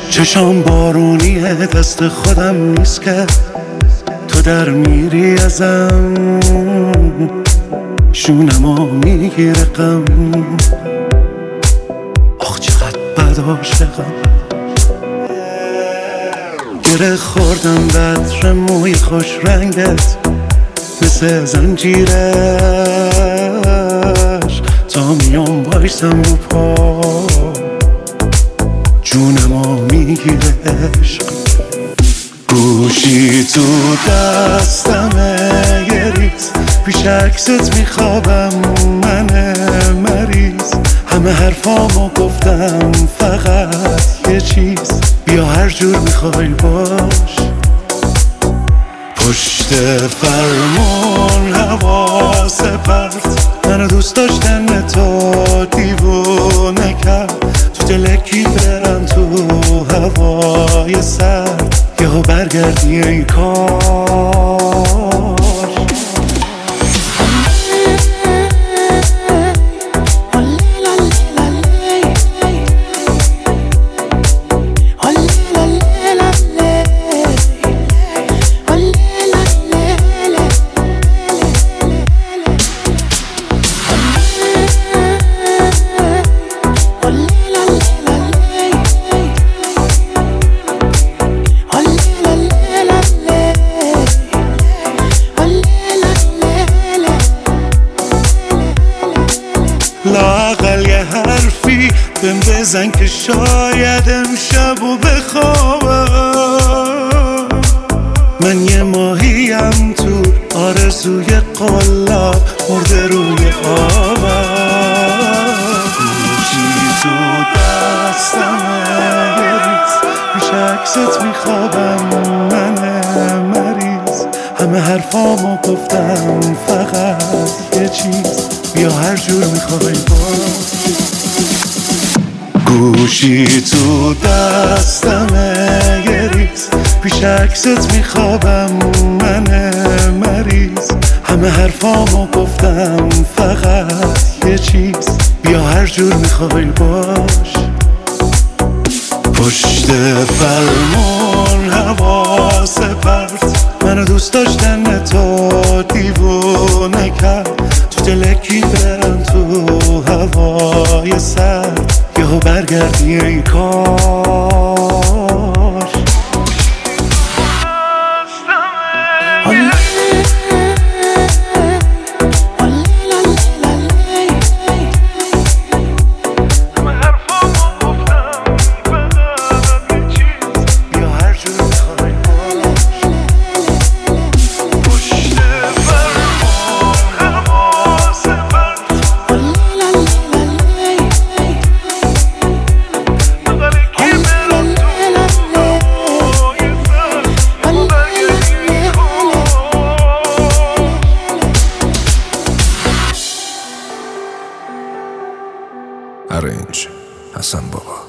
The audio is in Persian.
چشام بارونیه، دست خودم نیست که تو در میری ازم، شونمو میگیره غم. آخ چقدر بد عاشقم، گره خوردم بطر موی خوش رنگت مثل زنجیرش، تا میام بایستم رو پا جونمو میگیره عشق. گوشی تو دستمه یه ریز، پیش عکست میخوابم من مریض. همه حرفامو گفتم فقط یه چیز، بیا هر جور میخوای باش. پشت فرمون حواس پرت، منو دوست داشتن تو دیوونه کرد. تو دلکی برم تو هوای سرد، یهو برگردی ای کار. لااقل یه حرفی بهم بزن که شاید امشبو بخوابم. من یه ماهیم تو آرزوی قلاب، مرده روی آبم. گوشی تو دستمه یه ریز، پیش عکست میخوابم من مریض. همه حرفامو گفتم فقط یه چیز، بیا هر جور میخوای باش. گوشی تو دستمه یه ریز، پیش عکست میخوابم من مریض. همه حرفامو گفتم فقط یه چیز، بیا هر جور میخوای باش. پشت فرمون حواس پرت، منو دوست داشتن تو دیوونه کرد. تو دلکی برم تو هوای سرد، یهو برگردی ای کار. Arrange Hasan Baba.